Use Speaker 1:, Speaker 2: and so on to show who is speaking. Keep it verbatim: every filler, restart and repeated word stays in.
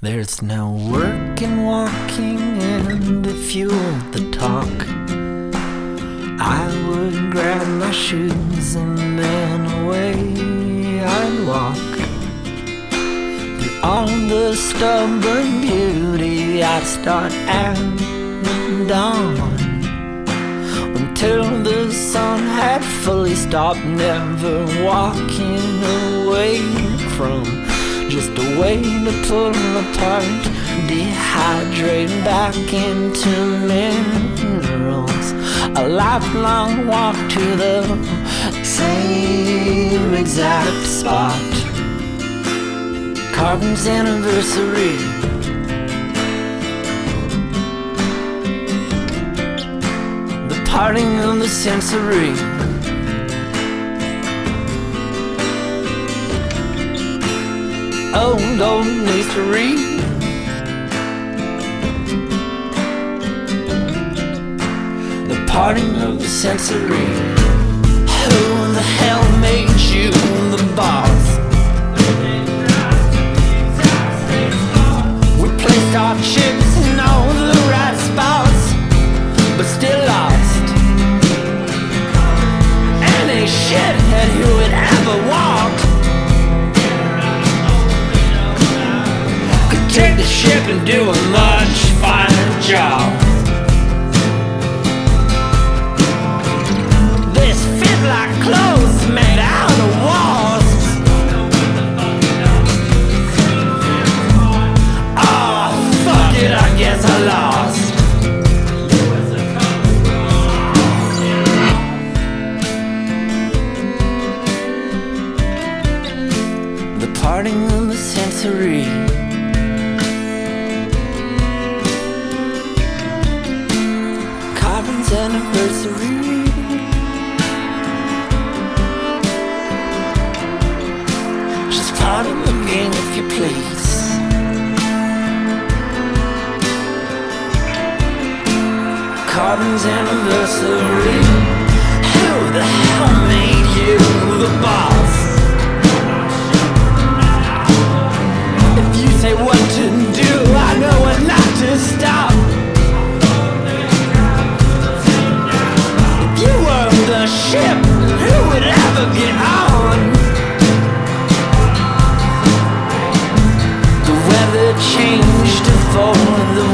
Speaker 1: There's no work in walking and to fuel the talk. I would grab my shoes and then away I'd walk. Through all the stubborn beauty I'd start at dawn, until the sun had fully stopped, never walking away from just a way to pull apart, dehydrate back into minerals. A lifelong walk to the same exact spot. Carbon's anniversary. The parting of the sensory. Old, old history. The parting of the sensory. Who the hell made you the boss? We placed our chips in all the right spots, but still lost. Any shithead who had ever walked take the ship and do a much finer job. This fit like clothes made out of wasps. Oh, fuck it, I guess I lost. The parting of the sensory. Anniversary. Just part of the game, if you please. Carbon's anniversary. Who the hell made you the boss? If you say what to do, I know when not to stop. The ship, who would ever get on? The weather changed to fall, the